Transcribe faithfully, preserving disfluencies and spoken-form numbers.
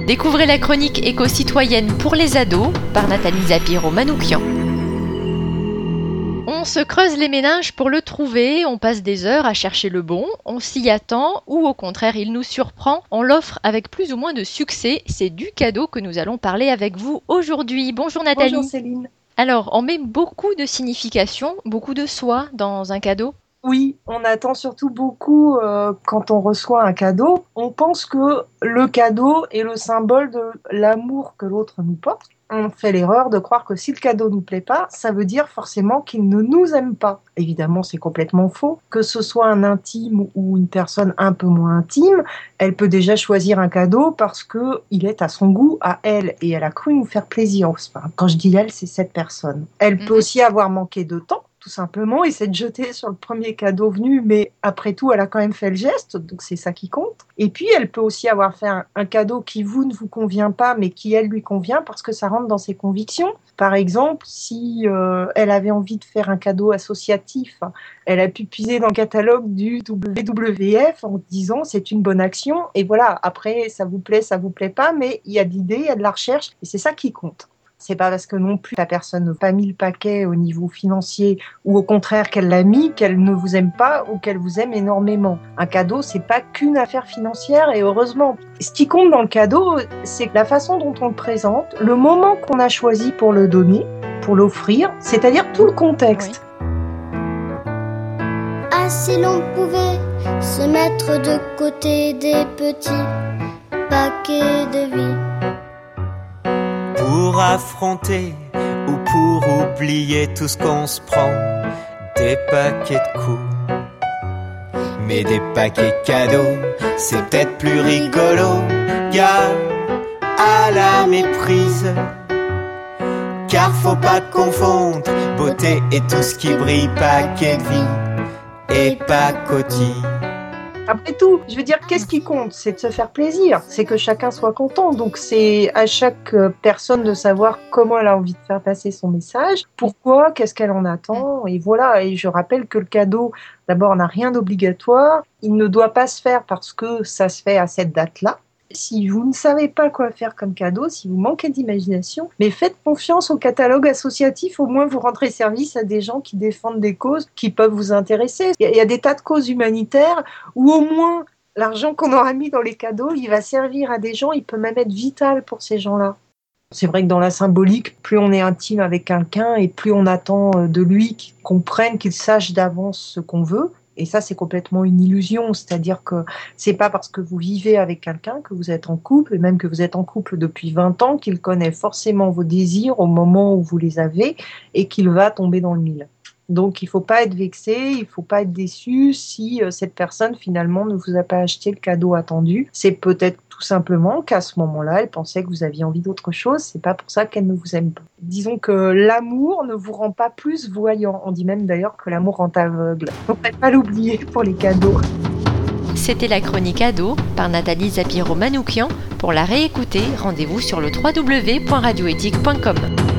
Découvrez la chronique éco-citoyenne pour les ados par Nathalie Zapiro-Manoukian. On se creuse les méninges pour le trouver, on passe des heures à chercher le bon, on s'y attend ou au contraire il nous surprend, on l'offre avec plus ou moins de succès. C'est du cadeau que nous allons parler avec vous aujourd'hui. Bonjour Nathalie. Bonjour Céline. Alors, on met beaucoup de signification, beaucoup de soi dans un cadeau? Oui, on attend surtout beaucoup euh, quand on reçoit un cadeau. On pense que le cadeau est le symbole de l'amour que l'autre nous porte. On fait l'erreur de croire que si le cadeau nous plaît pas, ça veut dire forcément qu'il ne nous aime pas. Évidemment, c'est complètement faux. Que ce soit un intime ou une personne un peu moins intime, elle peut déjà choisir un cadeau parce que il est à son goût, à elle, et elle a cru nous faire plaisir. Enfin, quand je dis elle, c'est cette personne. Elle peut aussi avoir manqué de temps, tout simplement, et s'être jetée sur le premier cadeau venu, mais après tout, elle a quand même fait le geste, donc c'est ça qui compte. Et puis, elle peut aussi avoir fait un, un cadeau qui vous ne vous convient pas, mais qui, elle, lui convient parce que ça rentre dans ses convictions. Par exemple, si euh, elle avait envie de faire un cadeau associatif, elle a pu puiser dans le catalogue du W W F en disant c'est une bonne action, et voilà, après, ça vous plaît, ça vous plaît pas, mais il y a de l'idée, il y a de la recherche, et c'est ça qui compte. C'est pas parce que non plus la personne n'a pas mis le paquet au niveau financier ou au contraire qu'elle l'a mis, qu'elle ne vous aime pas ou qu'elle vous aime énormément. Un cadeau, c'est pas qu'une affaire financière et heureusement. Ce qui compte dans le cadeau, c'est la façon dont on le présente, le moment qu'on a choisi pour le donner, pour l'offrir, c'est-à-dire tout le contexte. Oui. Ah, si l'on pouvait se mettre de côté des petits paquets de vie. Pour affronter ou pour oublier tout ce qu'on se prend, des paquets de coups. Mais des paquets cadeaux, c'est peut-être plus rigolo. Gare à la méprise, car faut pas confondre beauté et tout ce qui brille. Paquet de vie et pacotille. Après tout, je veux dire, qu'est-ce qui compte ? C'est de se faire plaisir, c'est que chacun soit content. Donc c'est à chaque personne de savoir comment elle a envie de faire passer son message, pourquoi, qu'est-ce qu'elle en attend, et voilà. Et je rappelle que le cadeau, d'abord, n'a rien d'obligatoire, il ne doit pas se faire parce que ça se fait à cette date-là. Si vous ne savez pas quoi faire comme cadeau, si vous manquez d'imagination, mais faites confiance au catalogue associatif, au moins vous rendrez service à des gens qui défendent des causes qui peuvent vous intéresser. Il y a des tas de causes humanitaires où au moins l'argent qu'on aura mis dans les cadeaux, il va servir à des gens, il peut même être vital pour ces gens-là. C'est vrai que dans la symbolique, plus on est intime avec quelqu'un et plus on attend de lui qu'il comprenne, qu'il sache d'avance ce qu'on veut. Et ça, c'est complètement une illusion, c'est-à-dire que c'est pas parce que vous vivez avec quelqu'un que vous êtes en couple, et même que vous êtes en couple depuis vingt ans, qu'il connaît forcément vos désirs au moment où vous les avez et qu'il va tomber dans le mille. Donc, il faut pas être vexé, il faut pas être déçu si euh, cette personne, finalement, ne vous a pas acheté le cadeau attendu. C'est peut-être tout simplement qu'à ce moment-là, elle pensait que vous aviez envie d'autre chose. C'est pas pour ça qu'elle ne vous aime pas. Disons que l'amour ne vous rend pas plus voyant. On dit même d'ailleurs que l'amour rend aveugle. Faut peut-être pas l'oublier pour les cadeaux. C'était la chronique ado par Nathalie Zapiro-Manoukian. Pour la réécouter, rendez-vous sur le w w w point radio éthique point com.